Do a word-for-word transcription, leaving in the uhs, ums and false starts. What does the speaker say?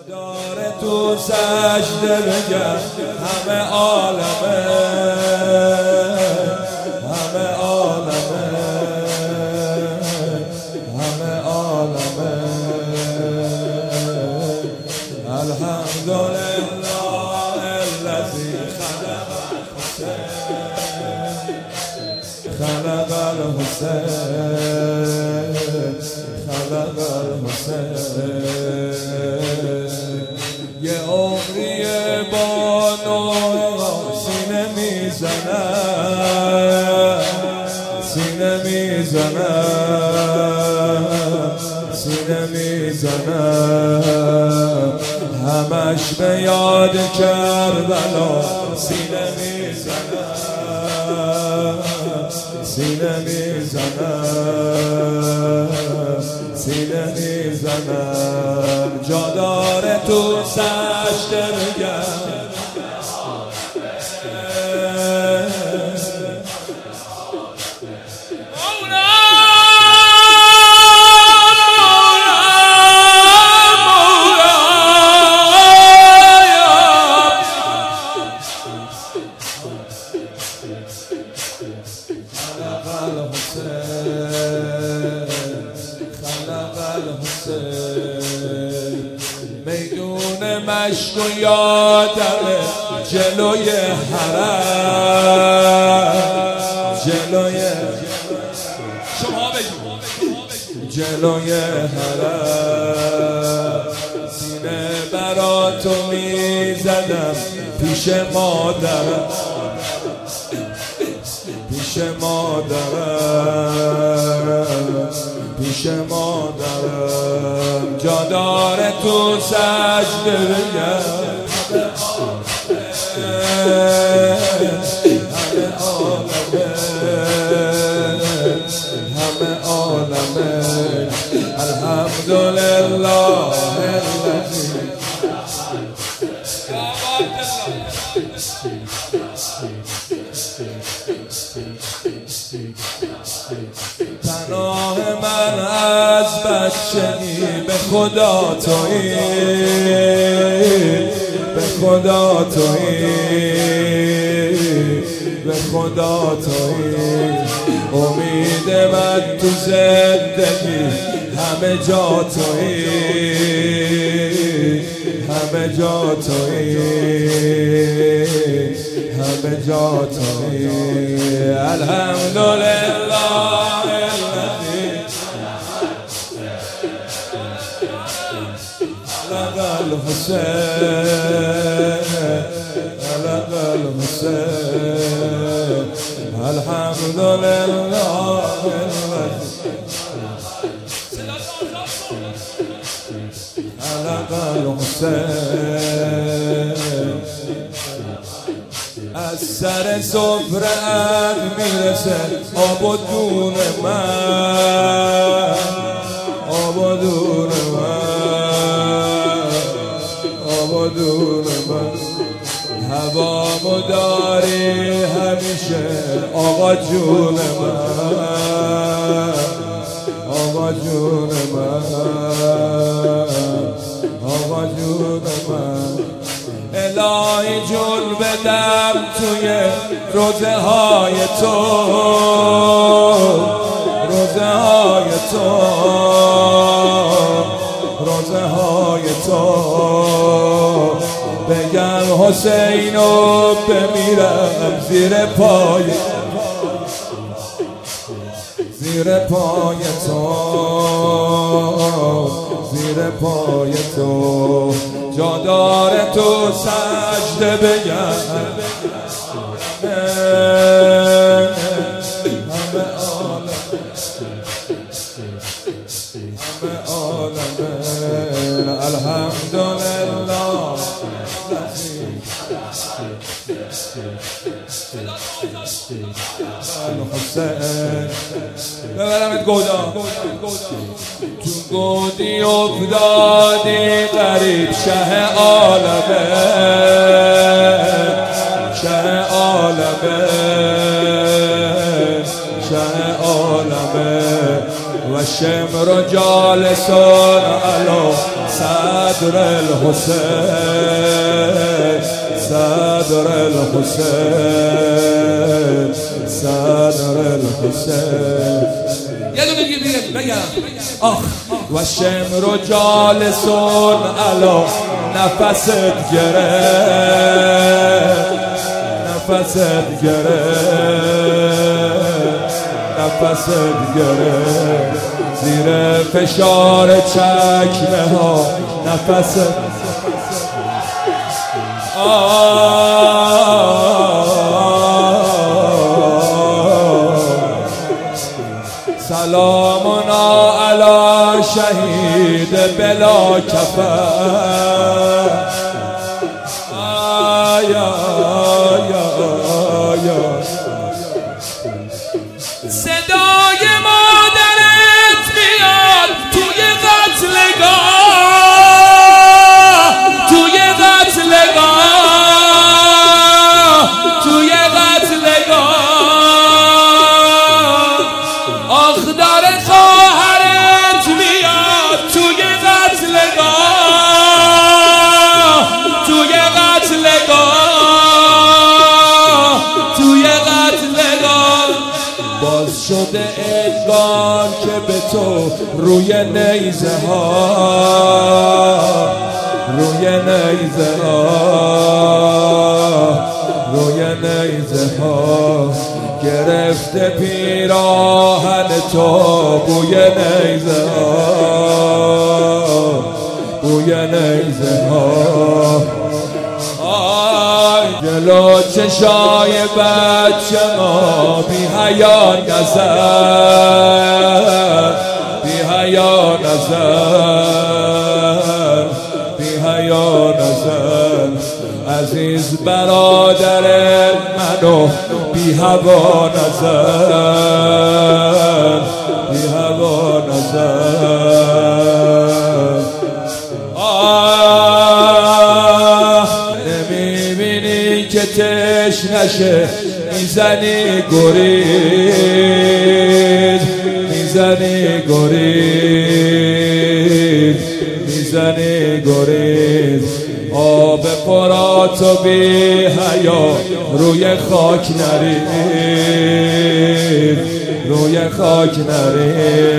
داره تو سجده بگم همه عالمه همه عالمه همه عالمه الحمدلله الذی خلق الحسین خلق الحسین خلق الحسین یه عمری بانو سینه میزنم سینه میزنم سینه میزنم همش به یاد کربلا سینه میزنم سینه میزنم سینه میزنم جا داره تو سجده بگم میدون مشک و یادمه جلوی حرم جلوی شما بگید جلوی حرم سینه براتو میزدم پیش مادرم پیش مادرم پیش مادرم جا داره تو سجده بگم همه عالمه همه عالمه الحمدلله الذی پناه من از بچگی به خدا تویی به خدا تویی به خدا تویی امید من تو زندگی همه جا تویی همه جا تویی همه جا تویی الحمدلله خلق الحسین خلق الحسین الحمدلله خلق الحسین از سر سفره‌ات میرسه آب و دون من آب و دون من آب و دون من هوامو داری همیشه آقا جون من آقا جون من آقا جون من الهی جون بدم توی روزه های تو روزه های تو روزه های تو بگم حسینو بمیرم زیر پای زیر پای تو زیر پای تو جا داره تو سجده بگم همه عالمه همه عالمه الحمدلله الحسین ببرمت گودا تو گودی افتادی غریب شه عالمه شه عالمه شه عالمه و شمر جالسون علا صدر الحسین صدر الحسین صدر الحسین. یه دونه دیگه دیگه بگم. آخ و شمر و جالسون علا نفست گرفت نفست گرفت نفست گرفت زیر فشار چکمه ها نفست. سلامنا علی شهید بلا کفن. آیا آیا آیا صدای مادرت میاد توی قتلگاه توی قتلگاه توی قتلگاه. آخ داره خواهرت میاد توی قتلگاه توی قتلگاه توی قتلگاه. باز شده انگار که به تو روی نیزه ها روی نیزه ها روی نیزه ها گرفته پیراهن تو بوی نیزه ها بوی نیزه ها. جلو چشای بچه ما بی حیا نظر بی حیا نظر بی حیا نظر. عزیز برادر منو بی هوا نظر بی هوا نظر. آه نمیبینی که تشنشه میزنی گریز میزنی گریز میزنی گریز. آب پراتو بی حیا روی خاک نریز روی خاک نریز.